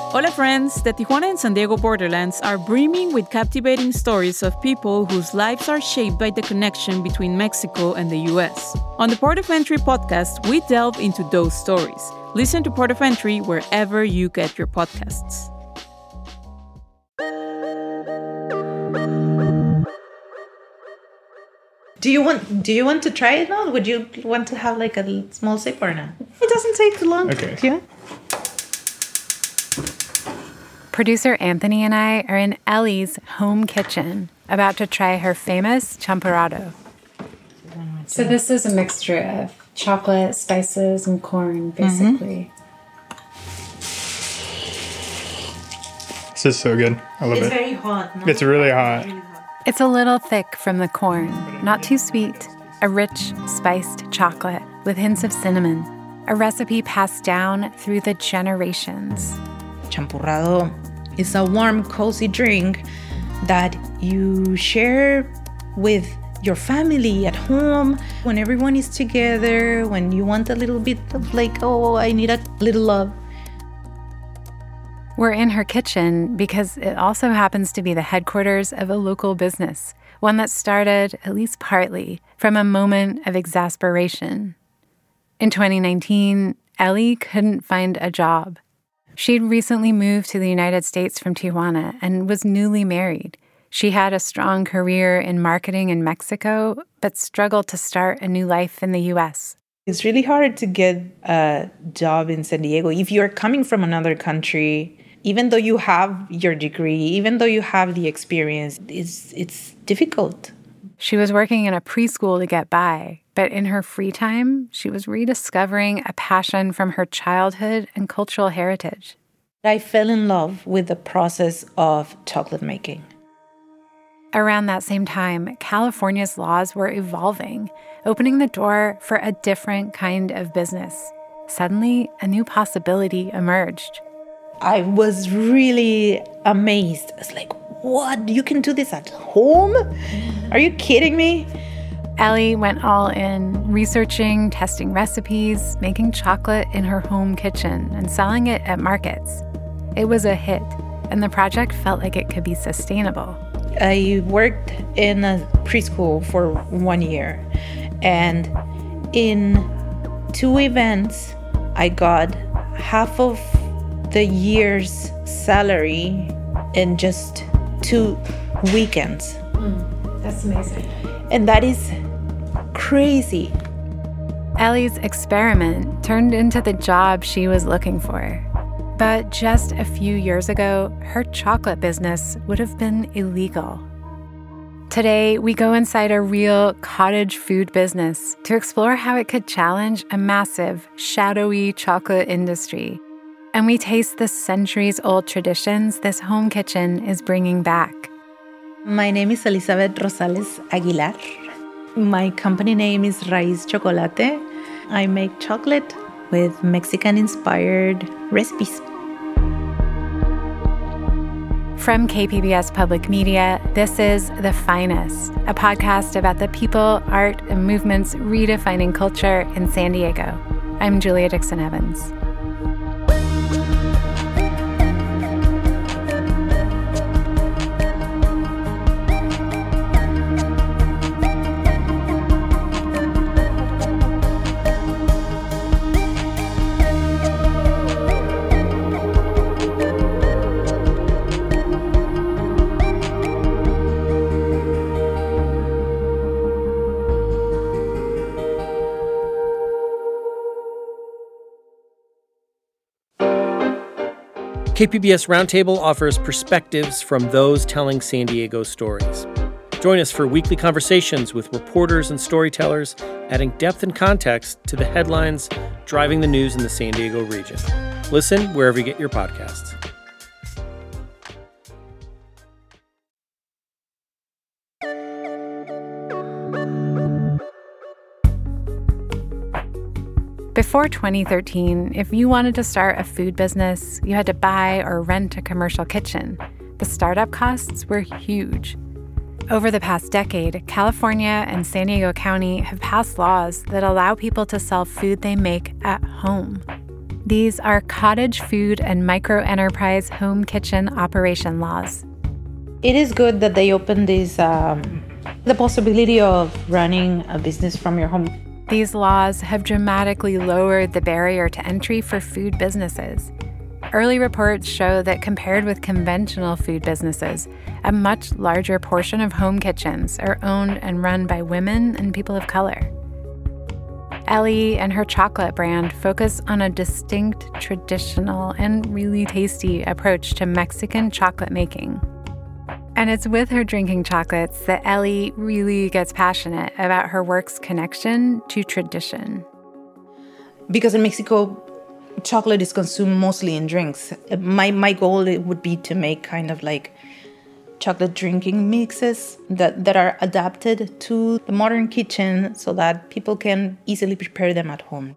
Hola friends, the Tijuana and San Diego borderlands are brimming with captivating stories of people whose lives are shaped by the connection between Mexico and the US. On the Port of Entry podcast, we delve into those stories. Listen to Port of Entry wherever you get your podcasts. Do you want to try it now? Would you want to have like a small sip or not? It doesn't take too long. Okay. Yeah. Producer Anthony and I are in Ellie's home kitchen, about to try her famous champurrado. So this is a mixture of chocolate, spices, and corn, basically. This is so good. I love it. It's very hot. No? It's really hot. It's a little thick from the corn, not too sweet. A rich, spiced chocolate with hints of cinnamon. A recipe passed down through the generations. Champurrado is a warm, cozy drink that you share with your family at home, when everyone is together, when you want a little bit of like, oh, I need a little love. We're in her kitchen because it also happens to be the headquarters of a local business, one that started, at least partly, from a moment of exasperation. In 2019, Ellie couldn't find a job. She'd recently moved to the United States from Tijuana and was newly married. She had a strong career in marketing in Mexico, but struggled to start a new life in the U.S. It's really hard to get a job in San Diego. If you're coming from another country, even though you have your degree, even though you have the experience, it's difficult. She was working in a preschool to get by, but in her free time, she was rediscovering a passion from her childhood and cultural heritage. I fell in love with the process of chocolate making. Around that same time, California's laws were evolving, opening the door for a different kind of business. Suddenly, a new possibility emerged. I was really amazed. I was like, what? You can do this at home? Are you kidding me? Ellie went all in, researching, testing recipes, making chocolate in her home kitchen, and selling it at markets. It was a hit, and the project felt like it could be sustainable. I worked in a preschool for 1 year, and in 2 events, I got half of the year's salary in just 2 weekends. That's amazing. And that is crazy. Ellie's experiment turned into the job she was looking for. But just a few years ago, her chocolate business would have been illegal. Today, we go inside a real cottage food business to explore how it could challenge a massive, shadowy chocolate industry. And we taste the centuries-old traditions this home kitchen is bringing back. My name is Elizabeth Rosales Aguilar. My company name is Raíz Chocolate. I make chocolate with Mexican-inspired recipes. From KPBS Public Media, this is The Finest, a podcast about the people, art, and movements redefining culture in San Diego. I'm Julia Dixon-Evans. KPBS Roundtable offers perspectives from those telling San Diego stories. Join us for weekly conversations with reporters and storytellers, adding depth and context to the headlines driving the news in the San Diego region. Listen wherever you get your podcasts. Before 2013, if you wanted to start a food business, you had to buy or rent a commercial kitchen. The startup costs were huge. Over the past decade, California and San Diego County have passed laws that allow people to sell food they make at home. These are cottage food and microenterprise home kitchen operation laws. It is good that they open this, the possibility of running a business from your home. These laws have dramatically lowered the barrier to entry for food businesses. Early reports show that compared with conventional food businesses, a much larger portion of home kitchens are owned and run by women and people of color. Ellie and her chocolate brand focus on a distinct, traditional, and really tasty approach to Mexican chocolate making. And it's with her drinking chocolates that Ellie really gets passionate about her work's connection to tradition. Because in Mexico, chocolate is consumed mostly in drinks. My goal would be to make kind of like chocolate drinking mixes that are adapted to the modern kitchen so that people can easily prepare them at home.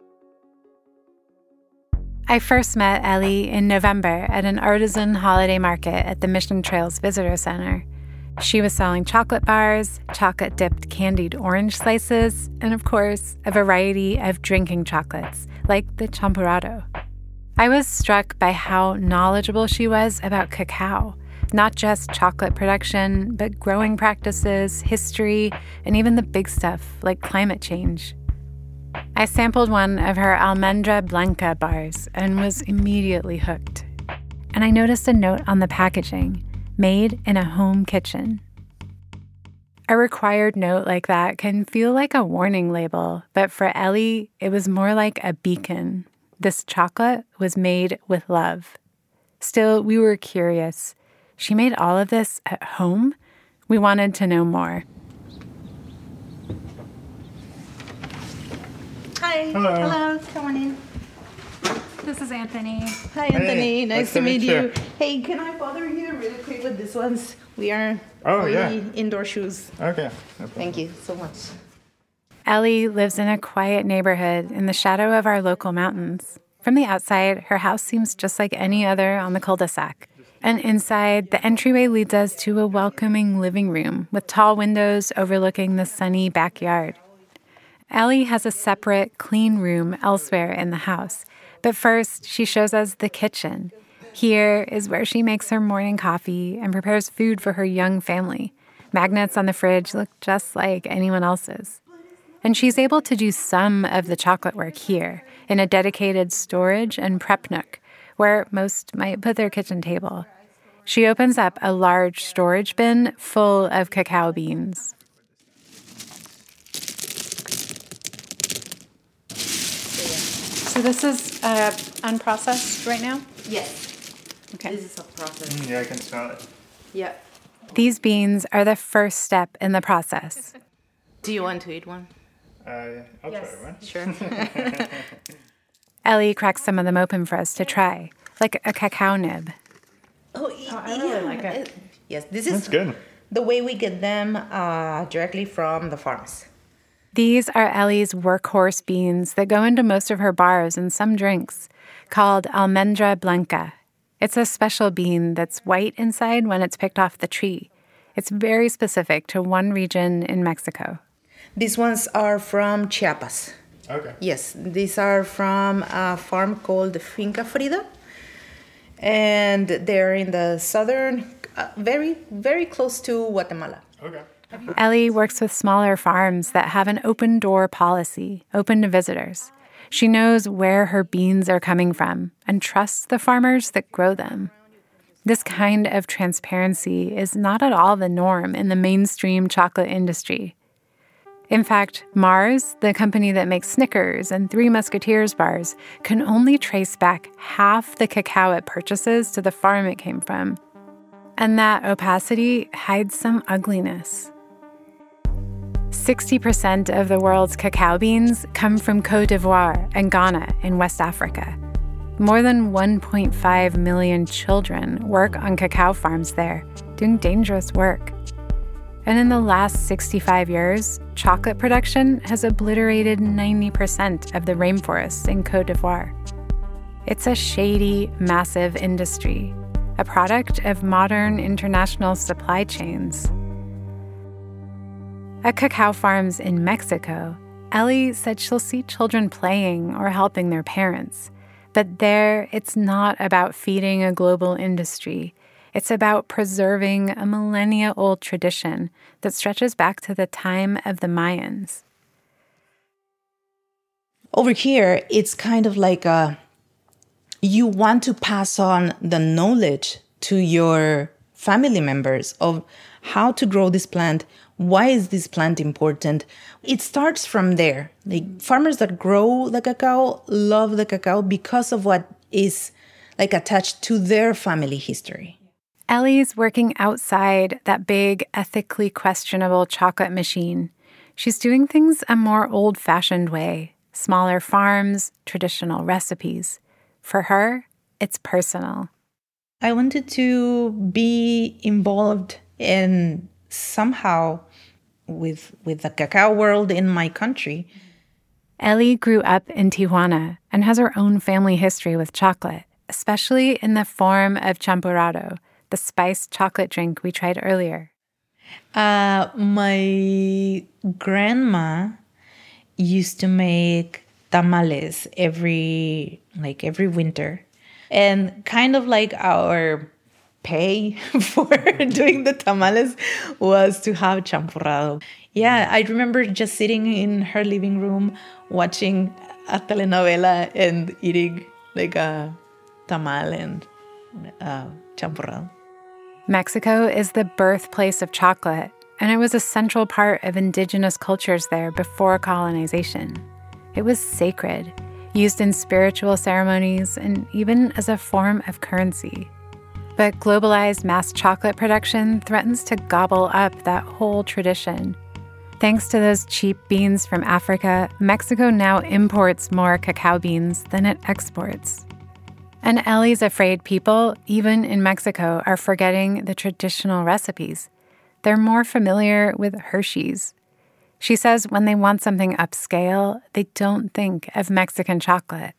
I first met Ellie in November at an artisan holiday market at the Mission Trails Visitor Center. She was selling chocolate bars, chocolate-dipped candied orange slices, and of course, a variety of drinking chocolates, like the champurrado. I was struck by how knowledgeable she was about cacao, not just chocolate production, but growing practices, history, and even the big stuff like climate change. I sampled one of her Almendra Blanca bars and was immediately hooked. And I noticed a note on the packaging, made in a home kitchen. A required note like that can feel like a warning label, but for Ellie, it was more like a beacon. This chocolate was made with love. Still, we were curious. She made all of this at home? We wanted to know more. Hi. Hello. Hello. Come on in. This is Anthony. Hi, Anthony. Hey, nice to meet you. Hey, can I bother you really quick with these ones? We are only indoor shoes. Okay. Thank you so much. Ellie lives in a quiet neighborhood in the shadow of our local mountains. From the outside, her house seems just like any other on the cul-de-sac. And inside, the entryway leads us to a welcoming living room with tall windows overlooking the sunny backyard. Ellie has a separate, clean room elsewhere in the house. But first, she shows us the kitchen. Here is where she makes her morning coffee and prepares food for her young family. Magnets on the fridge look just like anyone else's. And she's able to do some of the chocolate work here in a dedicated storage and prep nook, where most might put their kitchen table. She opens up a large storage bin full of cacao beans. So this is unprocessed right now? Yes. Okay. This is a process. Yeah, I can smell it. Yeah. These beans are the first step in the process. Do you want to eat one? I'll try one. Sure. Ellie cracks some of them open for us to try, like a cacao nib. I really like it. Yes, this is That's good. the way we get them directly from the farms. These are Ellie's workhorse beans that go into most of her bars and some drinks, called Almendra Blanca. It's a special bean that's white inside when it's picked off the tree. It's very specific to one region in Mexico. These ones are from Chiapas. Okay. Yes, these are from a farm called Finca Frida. And they're in the southern, very, very close to Guatemala. Okay. Ellie works with smaller farms that have an open-door policy, open to visitors. She knows where her beans are coming from and trusts the farmers that grow them. This kind of transparency is not at all the norm in the mainstream chocolate industry. In fact, Mars, the company that makes Snickers and Three Musketeers bars, can only trace back half the cacao it purchases to the farm it came from. And that opacity hides some ugliness. 60% of the world's cacao beans come from Côte d'Ivoire and Ghana in West Africa. More than 1.5 million children work on cacao farms there, doing dangerous work. And in the last 65 years, chocolate production has obliterated 90% of the rainforests in Côte d'Ivoire. It's a shady, massive industry, a product of modern international supply chains. At cacao farms in Mexico, Ellie said she'll see children playing or helping their parents, But there, it's not about feeding a global industry. It's about preserving a millennia-old tradition that stretches back to the time of the Mayans. Over here, it's kind of like you want to pass on the knowledge to your family members of how to grow this plant. Why is this plant important? It starts from there. Like farmers that grow the cacao love the cacao because of what is like attached to their family history. Ellie's working outside that big, ethically questionable chocolate machine. She's doing things a more old-fashioned way. Smaller farms, traditional recipes. For her, it's personal. I wanted to be involved in somehow with the cacao world in my country. Ellie grew up in Tijuana and has her own family history with chocolate, especially in the form of champurrado, the spiced chocolate drink we tried earlier. My grandma used to make tamales every winter. And kind of like our pay for doing the tamales was to have champurrado. Yeah, I remember just sitting in her living room watching a telenovela and eating like a tamal and champurrado. Mexico is the birthplace of chocolate, and it was a central part of indigenous cultures there before colonization. It was sacred, used in spiritual ceremonies and even as a form of currency. But globalized mass chocolate production threatens to gobble up that whole tradition. Thanks to those cheap beans from Africa, Mexico now imports more cacao beans than it exports. And Ellie's afraid people, even in Mexico, are forgetting the traditional recipes. They're more familiar with Hershey's. She says when they want something upscale, they don't think of Mexican chocolate.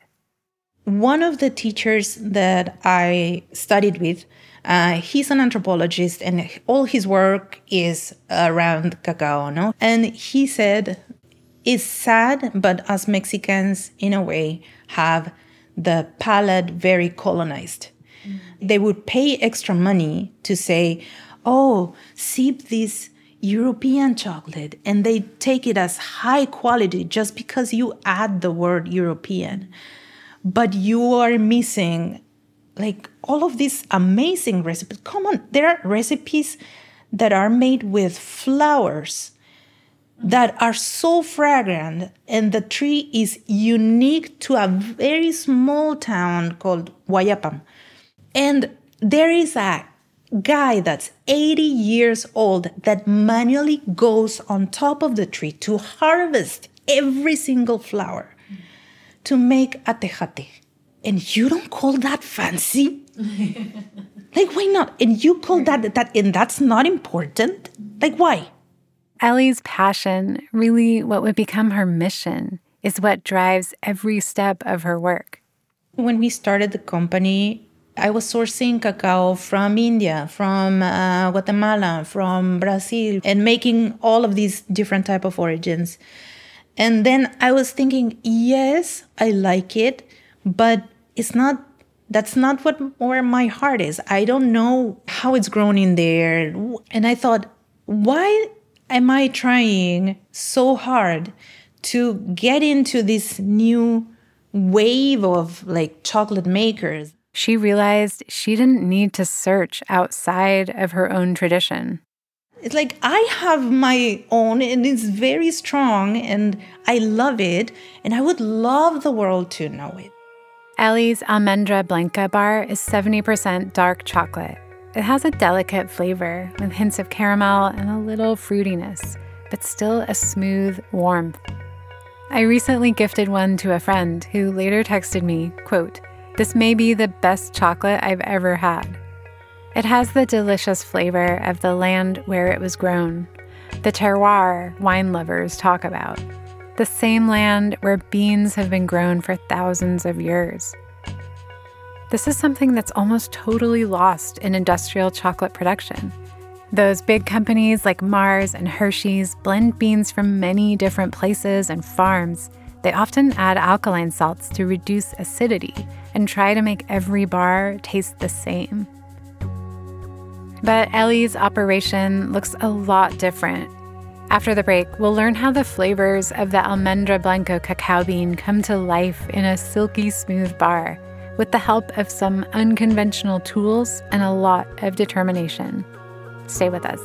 One of the teachers that I studied with, he's an anthropologist and all his work is around cacao, no? And he said, it's sad, but us Mexicans, in a way, have the palate very colonized. Mm-hmm. They would pay extra money to say, oh, sip this European chocolate, and they take it as high quality just because you add the word European. But you are missing like all of these amazing recipes. Come on, there are recipes that are made with flowers that are so fragrant, and the tree is unique to a very small town called Guayapam. And there is a guy that's 80 years old that manually goes on top of the tree to harvest every single flower to make a tejate. And you don't call that fancy? Like, why not? And you call that and that's not important? Like, why? Ellie's passion, really what would become her mission, is what drives every step of her work. When we started the company, I was sourcing cacao from India, from Guatemala, from Brazil, and making all of these different type of origins. And then I was thinking, yes, I like it, but that's not where my heart is. I don't know how it's grown in there. And I thought, why am I trying so hard to get into this new wave of like chocolate makers? She realized she didn't need to search outside of her own tradition. It's like I have my own and it's very strong and I love it and I would love the world to know it. Ellie's Almendra Blanca bar is 70% dark chocolate. It has a delicate flavor with hints of caramel and a little fruitiness, but still a smooth warmth. I recently gifted one to a friend who later texted me, quote, "This may be the best chocolate I've ever had." It has the delicious flavor of the land where it was grown, the terroir wine lovers talk about, the same land where beans have been grown for thousands of years. This is something that's almost totally lost in industrial chocolate production. Those big companies like Mars and Hershey's blend beans from many different places and farms, They often add alkaline salts to reduce acidity and try to make every bar taste the same. But Ellie's operation looks a lot different. After the break, we'll learn how the flavors of the Almendra Blanco cacao bean come to life in a silky smooth bar with the help of some unconventional tools and a lot of determination. Stay with us.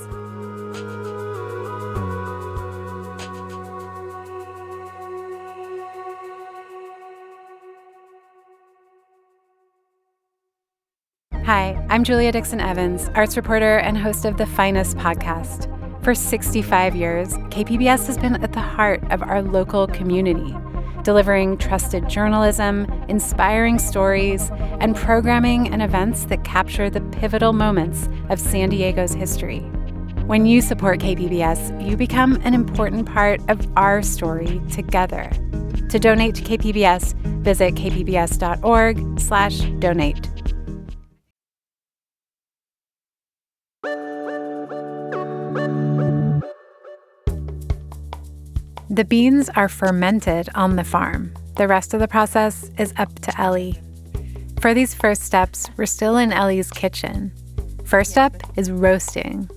Hi, I'm Julia Dixon Evans, arts reporter and host of the Finest podcast. For 65 years, KPBS has been at the heart of our local community, delivering trusted journalism, inspiring stories, and programming and events that capture the pivotal moments of San Diego's history. When you support KPBS, you become an important part of our story together. To donate to KPBS, visit kpbs.org/donate. The beans are fermented on the farm. The rest of the process is up to Ellie. For these first steps, we're still in Ellie's kitchen. First step is roasting.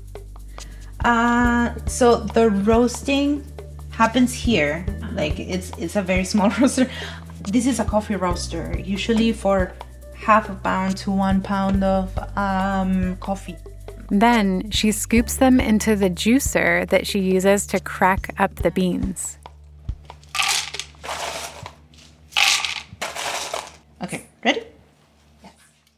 So the roasting happens here. Like it's a very small roaster. This is a coffee roaster, usually for half a pound to 1 pound of coffee. Then she scoops them into the juicer that she uses to crack up the beans. Okay, ready? Yes.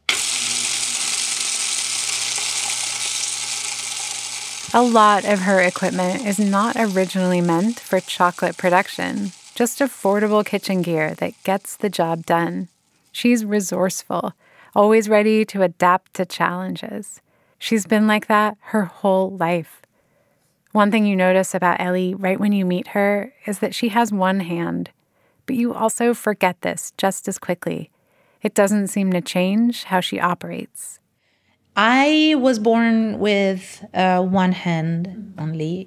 A lot of her equipment is not originally meant for chocolate production, just affordable kitchen gear that gets the job done. She's resourceful, always ready to adapt to challenges. She's been like that her whole life. One thing you notice about Ellie right when you meet her is that she has one hand, but you also forget this just as quickly. It doesn't seem to change how she operates. I was born with one hand only.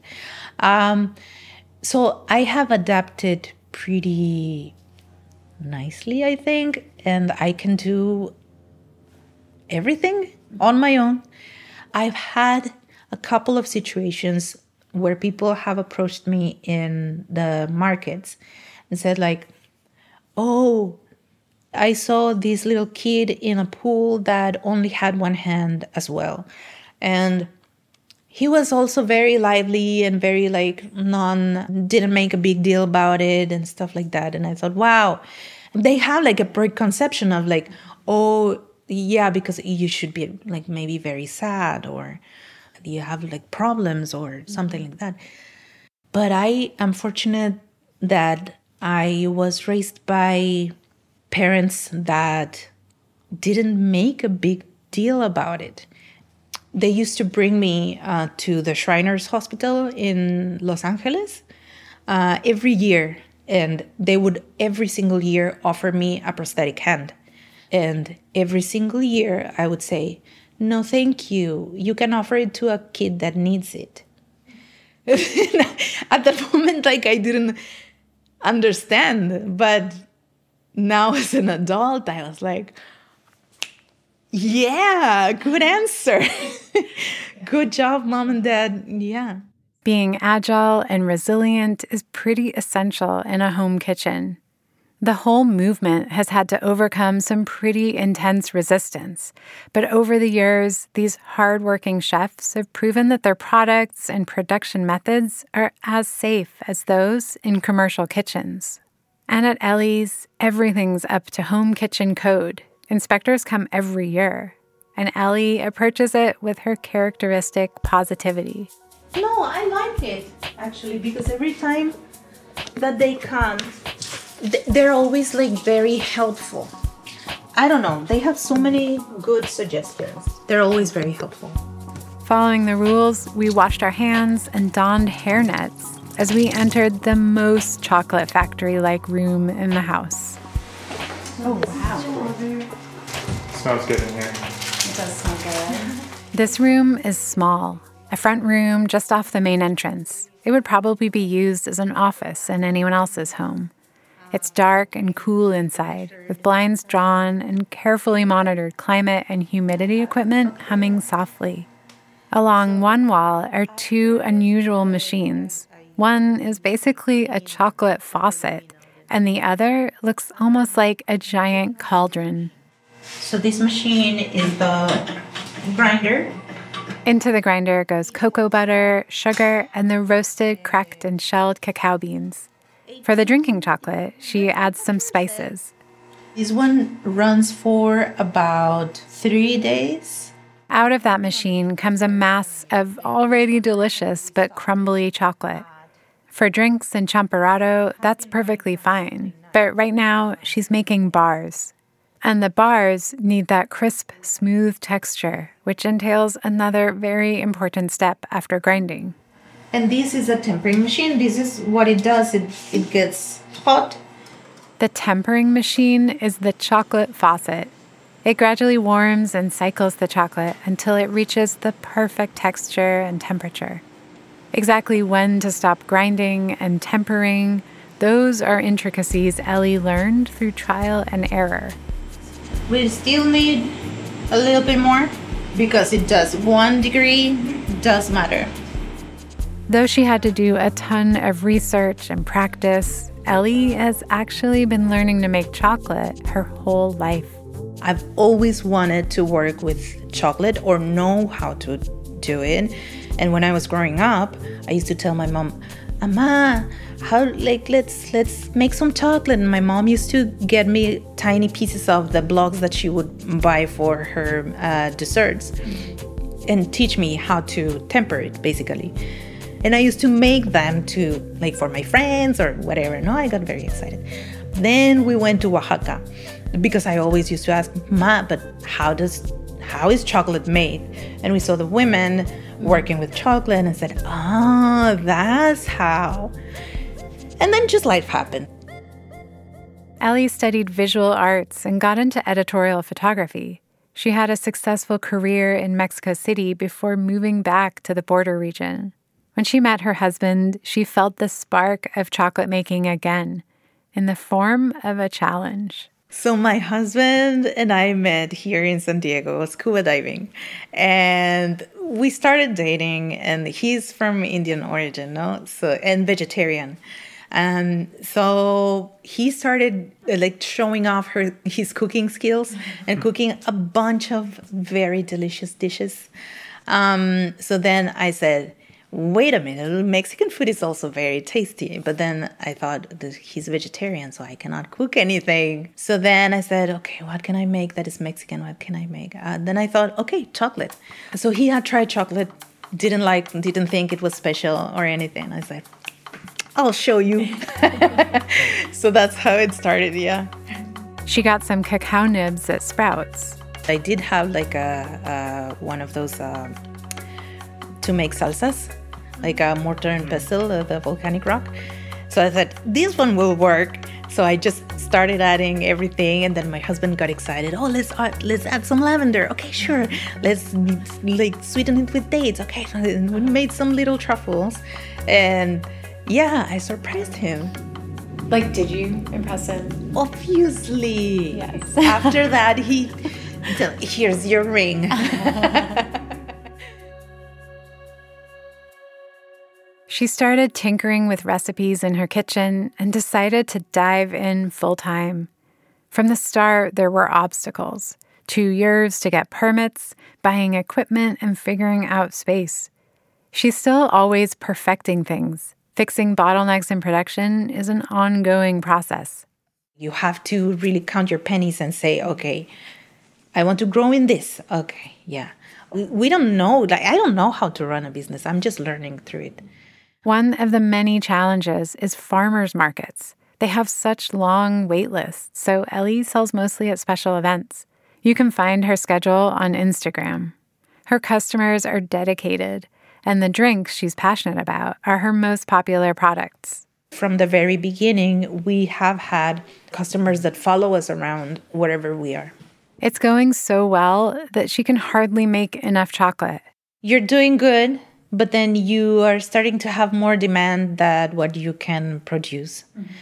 So I have adapted pretty nicely, I think, and I can do everything on my own. I've had a couple of situations where people have approached me in the markets and said like, oh, I saw this little kid in a pool that only had one hand as well. And he was also very lively and very didn't make a big deal about it and stuff like that. And I thought, wow, they have like a preconception of like, oh, yeah, because you should be like maybe very sad or you have like problems or something like that. But I am fortunate that I was raised by parents that didn't make a big deal about it. They used to bring me to the Shriners Hospital in Los Angeles every year, and they would every single year offer me a prosthetic hand. And every single year, I would say, no, thank you. You can offer it to a kid that needs it. At that moment, like, I didn't understand. But now as an adult, I was like, yeah, good answer. Good job, mom and dad. Yeah. Being agile and resilient is pretty essential in a home kitchen. The whole movement has had to overcome some pretty intense resistance, but over the years, these hardworking chefs have proven that their products and production methods are as safe as those in commercial kitchens. And at Ellie's, everything's up to home kitchen code. Inspectors come every year, and Ellie approaches it with her characteristic positivity. No, I like it, actually, because every time that they come, they're always like very helpful. I don't know, they have so many good suggestions. They're always very helpful. Following the rules, we washed our hands and donned hairnets as we entered the most chocolate factory-like room in the house. Oh, wow. Smells good in here. It does smell good. This room is small, a front room just off the main entrance. It would probably be used as an office in anyone else's home. It's dark and cool inside, with blinds drawn and carefully monitored climate and humidity equipment humming softly. Along one wall are two unusual machines. One is basically a chocolate faucet, and the other looks almost like a giant cauldron. So this machine is the grinder. Into the grinder goes cocoa butter, sugar, and the roasted, cracked, and shelled cacao beans. For the drinking chocolate, she adds some spices. This one runs for about 3 days. Out of that machine comes a mass of already delicious but crumbly chocolate. For drinks and champurrado, that's perfectly fine. But right now, she's making bars. And the bars need that crisp, smooth texture, which entails another very important step after grinding. And this is a tempering machine. This is what it does. It gets hot. The tempering machine is the chocolate faucet. It gradually warms and cycles the chocolate until it reaches the perfect texture and temperature. Exactly when to stop grinding and tempering, those are intricacies Ellie learned through trial and error. We still need a little bit more because it does 1 degree does matter. Though she had to do a ton of research and practice, Ellie has actually been learning to make chocolate her whole life. I've always wanted to work with chocolate or know how to do it. And when I was growing up, I used to tell my mom, "Ama, let's make some chocolate." And my mom used to get me tiny pieces of the blocks that she would buy for her desserts and teach me how to temper it, basically. And I used to make them for my friends or whatever. No, I got very excited. Then we went to Oaxaca because I always used to ask, "Ma, but how is chocolate made?" And we saw the women working with chocolate and said, "Oh, that's how." And then just life happened. Ellie studied visual arts and got into editorial photography. She had a successful career in Mexico City before moving back to the border region. When she met her husband, she felt the spark of chocolate making again, in the form of a challenge. So my husband and I met here in San Diego, scuba diving, and we started dating, and he's from Indian origin, no? And vegetarian. And so he started showing off his cooking skills and cooking a bunch of very delicious dishes. So then I said, wait a minute, Mexican food is also very tasty. But then I thought that he's vegetarian, so I cannot cook anything. So then I said, okay, what can I make that is Mexican? What can I make? Then I thought, okay, chocolate. So he had tried chocolate, didn't think it was special or anything. I said, I'll show you. So that's how it started, yeah. She got some cacao nibs at Sprouts. I did have one of those to make salsas, like a mortar and pestle, the volcanic rock. So I thought, this one will work. So I just started adding everything, and then my husband got excited. Oh, let's add some lavender. Okay, sure. Let's sweeten it with dates. Okay, and we made some little truffles, and yeah, I surprised him. Did you impress him? Obviously. Yes. After that, he said, here's your ring. She started tinkering with recipes in her kitchen and decided to dive in full-time. From the start, there were obstacles. 2 years to get permits, buying equipment, and figuring out space. She's still always perfecting things. Fixing bottlenecks in production is an ongoing process. You have to really count your pennies and say, okay, I want to grow in this. Okay, yeah. We don't know. I don't know how to run a business. I'm just learning through it. One of the many challenges is farmers markets. They have such long wait lists, so Ellie sells mostly at special events. You can find her schedule on Instagram. Her customers are dedicated, and the drinks she's passionate about are her most popular products. From the very beginning, we have had customers that follow us around wherever we are. It's going so well that she can hardly make enough chocolate. You're doing good, but then you are starting to have more demand than what you can produce. Mm-hmm.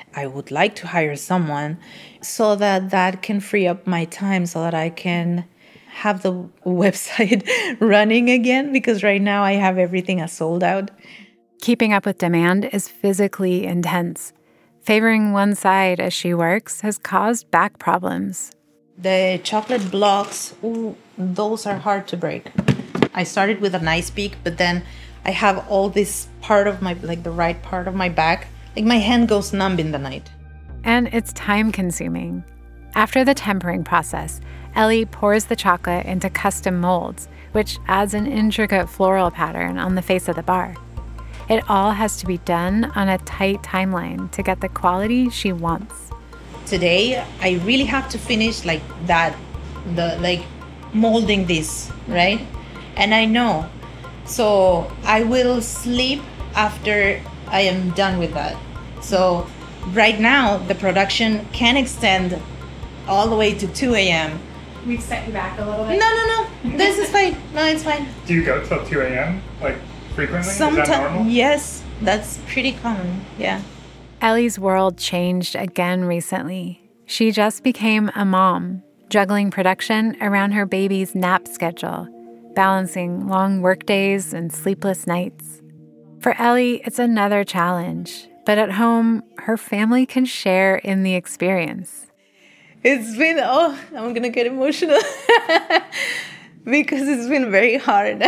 I would like to hire someone so that can free up my time so that I can have the website running again, because right now I have everything as sold out. Keeping up with demand is physically intense. Favoring one side as she works has caused back problems. The chocolate blocks, those are hard to break. I started with a nice peak, but then I have all this part of my, like the right part of my back. Like my hand goes numb in the night. And it's time-consuming. After the tempering process, Ellie pours the chocolate into custom molds, which adds an intricate floral pattern on the face of the bar. It all has to be done on a tight timeline to get the quality she wants. Today, I really have to finish like that, molding this, right? And I know. So I will sleep after I am done with that. So right now, the production can extend all the way to 2 a.m. We've set you back a little bit. No. This is fine. No, it's fine. Do you go till 2 a.m. like frequently? Sometimes, is that normal? yes, that's pretty common. Yeah. Ellie's world changed again recently. She just became a mom, juggling production around her baby's nap schedule, balancing long workdays and sleepless nights. For Ellie, it's another challenge, but at home, her family can share in the experience. It's been, I'm going to get emotional because it's been very hard.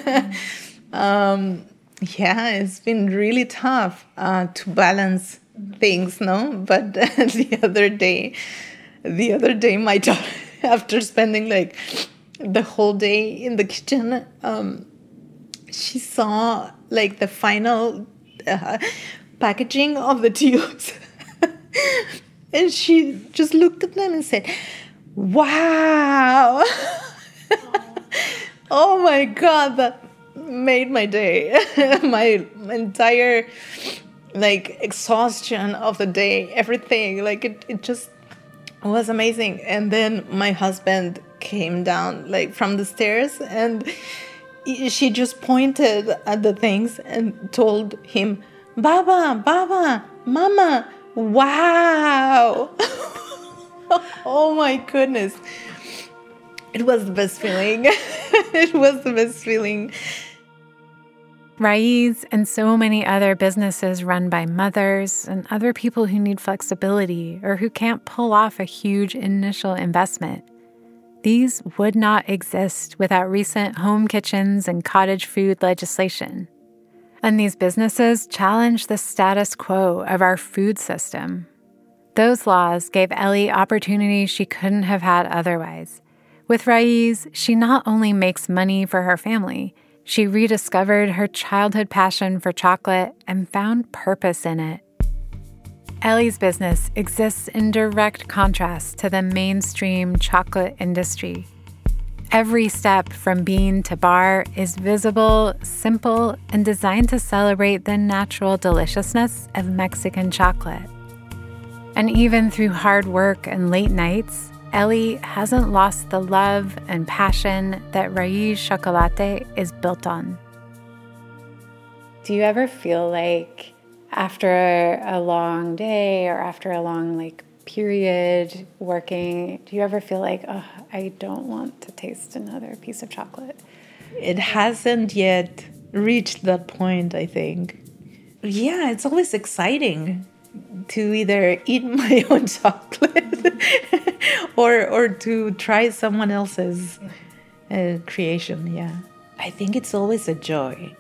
It's been really tough to balance things, no? But the other day, my daughter, after spending like the whole day in the kitchen, she saw like the final packaging of the tubes. And she just looked at them and said, wow. Oh my God, that made my day. My entire like exhaustion of the day, everything, like it just was amazing. And then my husband came down like from the stairs, and she just pointed at the things and told him, Baba, Mama, wow. Oh my goodness. It was the best feeling. It was the best feeling. Raiz and so many other businesses run by mothers and other people who need flexibility or who can't pull off a huge initial investment. These would not exist without recent home kitchens and cottage food legislation. And these businesses challenge the status quo of our food system. Those laws gave Ellie opportunities she couldn't have had otherwise. With Raiz, she not only makes money for her family, she rediscovered her childhood passion for chocolate and found purpose in it. Ellie's business exists in direct contrast to the mainstream chocolate industry. Every step from bean to bar is visible, simple, and designed to celebrate the natural deliciousness of Mexican chocolate. And even through hard work and late nights, Ellie hasn't lost the love and passion that Raiz Chocolate is built on. Do you ever feel like after a long day or after a long period working, do you ever feel like, oh, I don't want to taste another piece of chocolate? It hasn't yet reached that point, I think. Yeah, it's always exciting to either eat my own chocolate or to try someone else's creation. Yeah, I think it's always a joy.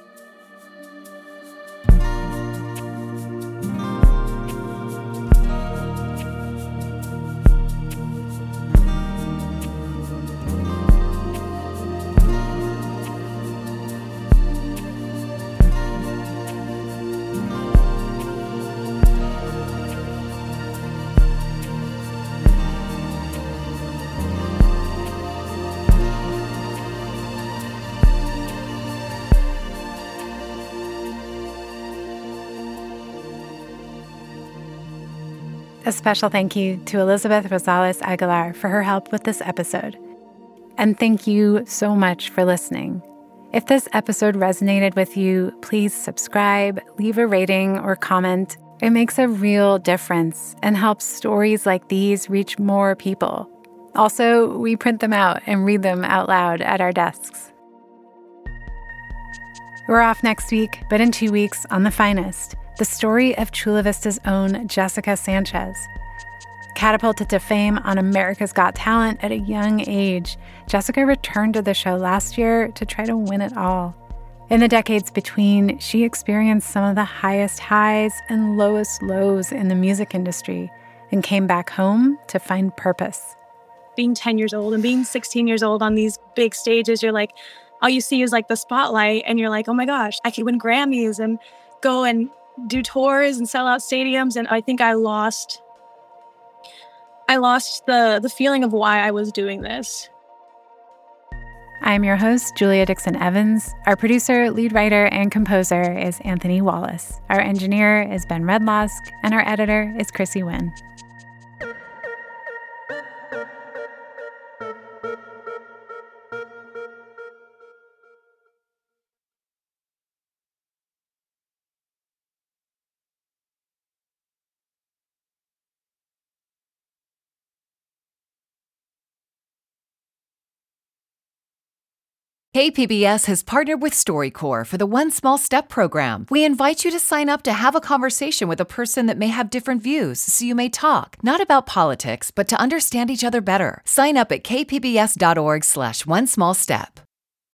A special thank you to Elizabeth Rosales Aguilar for her help with this episode. And thank you so much for listening. If this episode resonated with you, please subscribe, leave a rating or comment. It makes a real difference and helps stories like these reach more people. Also, we print them out and read them out loud at our desks. We're off next week, but in 2 weeks on The Finest, the story of Chula Vista's own Jessica Sanchez. Catapulted to fame on America's Got Talent at a young age, Jessica returned to the show last year to try to win it all. In the decades between, she experienced some of the highest highs and lowest lows in the music industry and came back home to find purpose. Being 10 years old and being 16 years old on these big stages, you're like, all you see is like the spotlight and you're like, oh my gosh, I could win Grammys and go and do tours and sell out stadiums. And I think I lost the feeling of why I was doing this. I'm your host, Julia Dixon Evans. Our producer, lead writer, and composer is Anthony Wallace. Our engineer is Ben Redlosk, and our editor is Chrissy Wynn. KPBS has partnered with StoryCorps for the One Small Step program. We invite you to sign up to have a conversation with a person that may have different views, so you may talk, not about politics, but to understand each other better. Sign up at kpbs.org/onesmallstep.